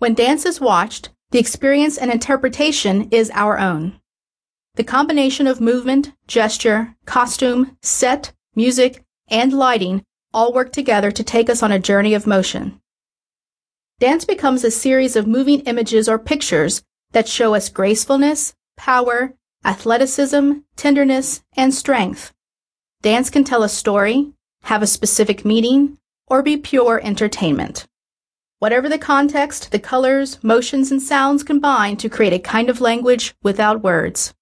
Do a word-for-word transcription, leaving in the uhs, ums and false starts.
When dance is watched, the experience and interpretation is our own. The combination of movement, gesture, costume, set, music, and lighting all work together to take us on a journey of motion. Dance becomes a series of moving images or pictures that show us gracefulness, power, athleticism, tenderness, and strength. Dance can tell a story, have a specific meaning, or be pure entertainment. Whatever the context, the colors, motions, and sounds combine to create a kind of language without words.